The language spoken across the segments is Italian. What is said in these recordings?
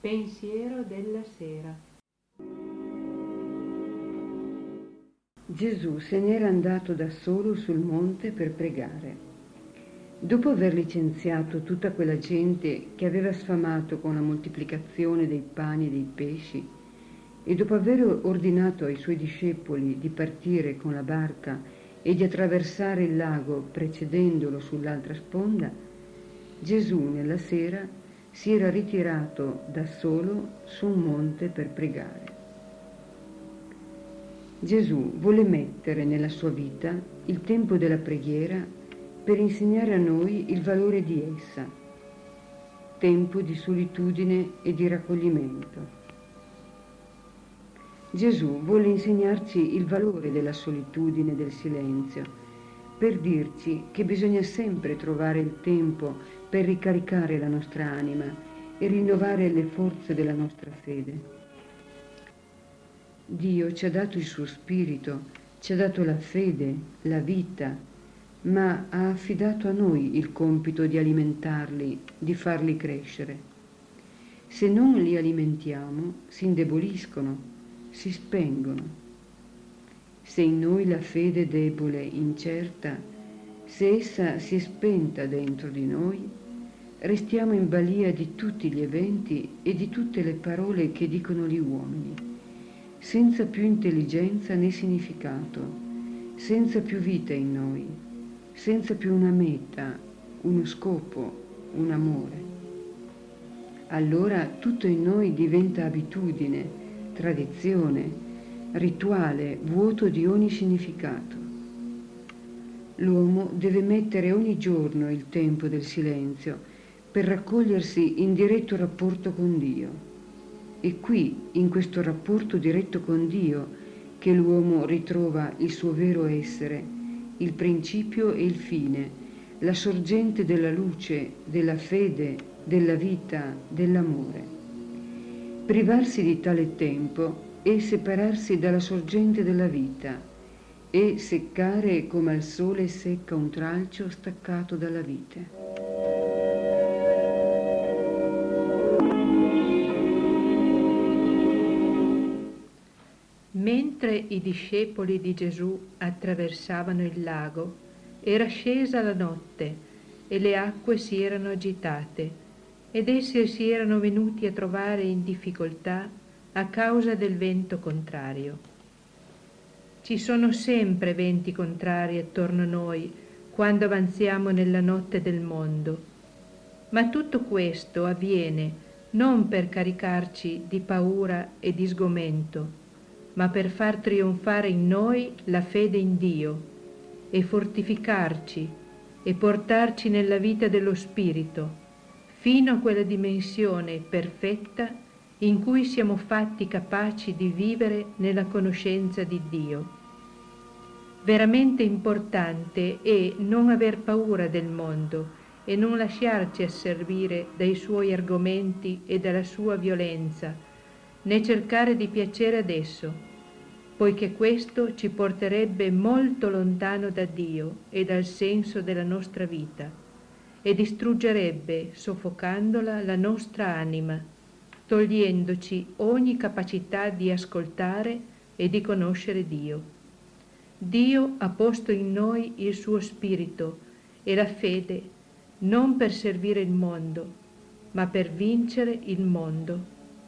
Pensiero della sera. Gesù se n'era andato da solo sul monte per pregare. Dopo aver licenziato tutta quella gente che aveva sfamato con la moltiplicazione dei pani e dei pesci, e dopo aver ordinato ai suoi discepoli di partire con la barca e di attraversare il lago precedendolo sull'altra sponda, Gesù nella sera si era ritirato da solo su un monte per pregare. Gesù volle mettere nella sua vita il tempo della preghiera per insegnare a noi il valore di essa, tempo di solitudine e di raccoglimento. Gesù volle insegnarci il valore della solitudine e del silenzio, per dirci che bisogna sempre trovare il tempo per ricaricare la nostra anima e rinnovare le forze della nostra fede. Dio ci ha dato il suo spirito, ci ha dato la fede, la vita, ma ha affidato a noi il compito di alimentarli, di farli crescere. Se non li alimentiamo, si indeboliscono, si spengono. Se in noi la fede è debole, incerta, se essa si è spenta dentro di noi, restiamo in balia di tutti gli eventi e di tutte le parole che dicono gli uomini, senza più intelligenza né significato, senza più vita in noi, senza più una meta, uno scopo, un amore. Allora tutto in noi diventa abitudine, tradizione, rituale, vuoto di ogni significato. L'uomo deve mettere ogni giorno il tempo del silenzio per raccogliersi in diretto rapporto con Dio. È qui, in questo rapporto diretto con Dio, che l'uomo ritrova il suo vero essere, il principio e il fine, la sorgente della luce, della fede, della vita, dell'amore. Privarsi di tale tempo è separarsi dalla sorgente della vita e seccare come al sole secca un tralcio staccato dalla vite. Mentre i discepoli di Gesù attraversavano il lago, era scesa la notte e le acque si erano agitate, ed essi si erano venuti a trovare in difficoltà a causa del vento contrario. Ci sono sempre venti contrari attorno a noi quando avanziamo nella notte del mondo, ma tutto questo avviene non per caricarci di paura e di sgomento, ma per far trionfare in noi la fede in Dio e fortificarci e portarci nella vita dello Spirito fino a quella dimensione perfetta in cui siamo fatti capaci di vivere nella conoscenza di Dio. Veramente importante è non aver paura del mondo e non lasciarci asservire dai suoi argomenti e dalla sua violenza, né cercare di piacere ad esso, poiché questo ci porterebbe molto lontano da Dio e dal senso della nostra vita, e distruggerebbe, soffocandola, la nostra anima, togliendoci ogni capacità di ascoltare e di conoscere Dio. Dio ha posto in noi il suo spirito e la fede non per servire il mondo, ma per vincere il mondo.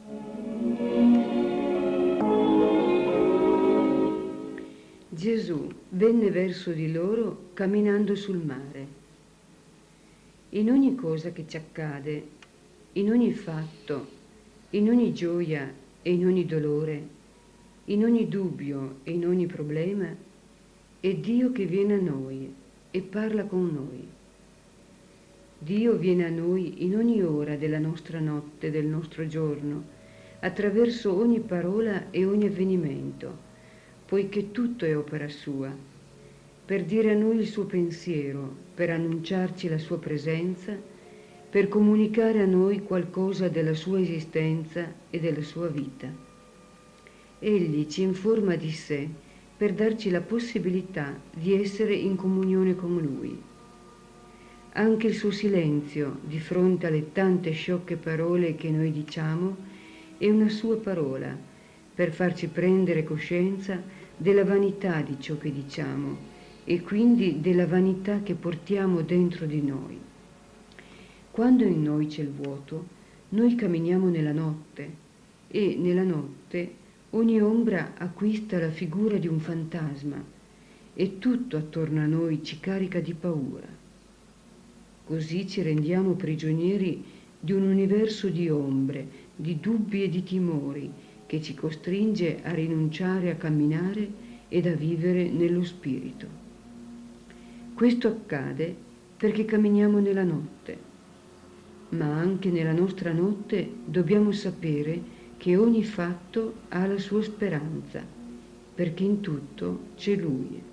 Gesù venne verso di loro camminando sul mare. In ogni cosa che ci accade, in ogni fatto, in ogni gioia e in ogni dolore, in ogni dubbio e in ogni problema, è Dio che viene a noi e parla con noi. Dio viene a noi in ogni ora della nostra notte, del nostro giorno, attraverso ogni parola e ogni avvenimento, poiché tutto è opera sua, per dire a noi il suo pensiero, per annunciarci la sua presenza, per comunicare a noi qualcosa della sua esistenza e della sua vita. Egli ci informa di sé per darci la possibilità di essere in comunione con Lui. Anche il suo silenzio di fronte alle tante sciocche parole che noi diciamo è una sua parola per farci prendere coscienza della vanità di ciò che diciamo e quindi della vanità che portiamo dentro di noi. Quando in noi c'è il vuoto, noi camminiamo nella notte e nella notte ogni ombra acquista la figura di un fantasma e tutto attorno a noi ci carica di paura. Così ci rendiamo prigionieri di un universo di ombre, di dubbi e di timori che ci costringe a rinunciare a camminare ed a vivere nello spirito. Questo accade perché camminiamo nella notte, ma anche nella nostra notte dobbiamo sapere che ogni fatto ha la sua speranza, perché in tutto c'è Lui.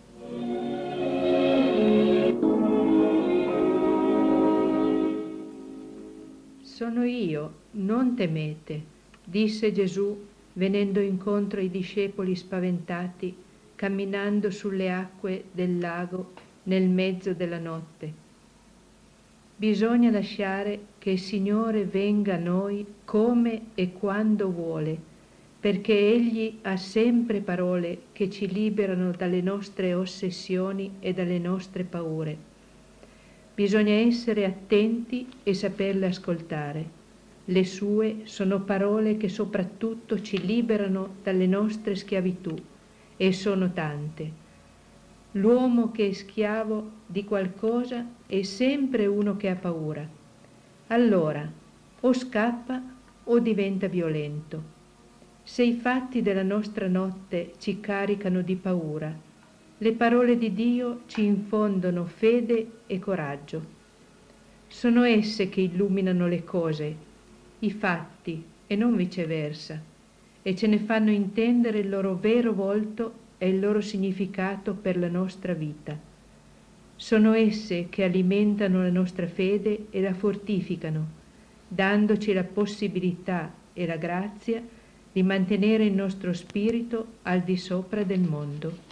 Sono io, non temete, disse Gesù venendo incontro ai discepoli spaventati, camminando sulle acque del lago nel mezzo della notte. Bisogna lasciare che il Signore venga a noi come e quando vuole, perché Egli ha sempre parole che ci liberano dalle nostre ossessioni e dalle nostre paure. Bisogna essere attenti e saperle ascoltare. Le sue sono parole che soprattutto ci liberano dalle nostre schiavitù, e sono tante. L'uomo che è schiavo di qualcosa è sempre uno che ha paura. Allora, o scappa o diventa violento. Se i fatti della nostra notte ci caricano di paura, le parole di Dio ci infondono fede e coraggio. Sono esse che illuminano le cose, i fatti e non viceversa, e ce ne fanno intendere il loro vero volto e il loro significato per la nostra vita. Sono esse che alimentano la nostra fede e la fortificano, dandoci la possibilità e la grazia di mantenere il nostro spirito al di sopra del mondo.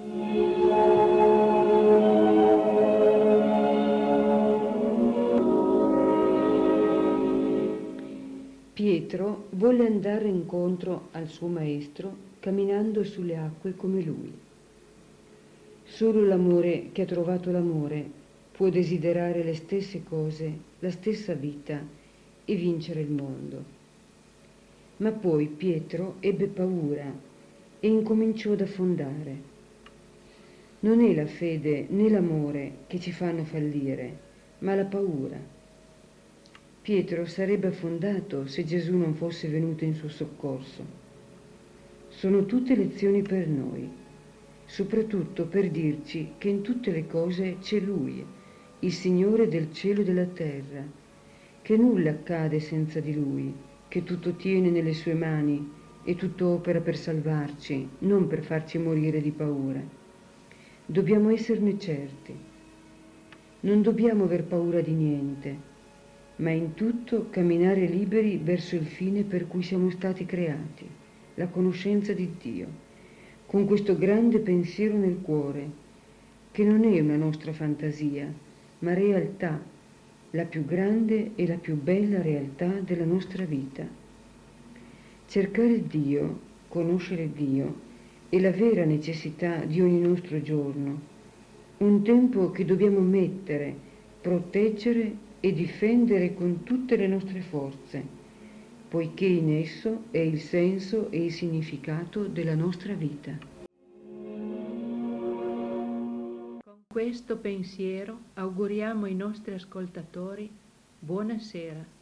Pietro volle andare incontro al suo maestro camminando sulle acque come lui. Solo l'amore che ha trovato l'amore può desiderare le stesse cose, la stessa vita e vincere il mondo. Ma poi Pietro ebbe paura e incominciò ad affondare. Non è la fede né l'amore che ci fanno fallire, ma la paura. Pietro sarebbe affondato se Gesù non fosse venuto in suo soccorso. Sono tutte lezioni per noi, soprattutto per dirci che in tutte le cose c'è Lui, il Signore del cielo e della terra, che nulla accade senza di Lui, che tutto tiene nelle sue mani e tutto opera per salvarci, non per farci morire di paura. Dobbiamo esserne certi. Non dobbiamo aver paura di niente, ma in tutto camminare liberi verso il fine per cui siamo stati creati, la conoscenza di Dio, con questo grande pensiero nel cuore, che non è una nostra fantasia, ma realtà, la più grande e la più bella realtà della nostra vita. Cercare Dio, conoscere Dio, è la vera necessità di ogni nostro giorno, un tempo che dobbiamo mettere, proteggere e difendere con tutte le nostre forze, poiché in esso è il senso e il significato della nostra vita. Con questo pensiero auguriamo ai nostri ascoltatori buonasera.